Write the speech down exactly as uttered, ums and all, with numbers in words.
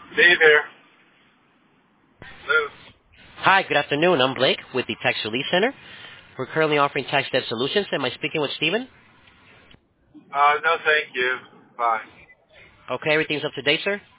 Steve here. Hello. Hi, good afternoon. I'm Blake with the Tax Relief Center. We're currently offering tax debt solutions. Am I speaking with Steven? Uh, no, thank you. Bye. Okay, everything's up to date, sir?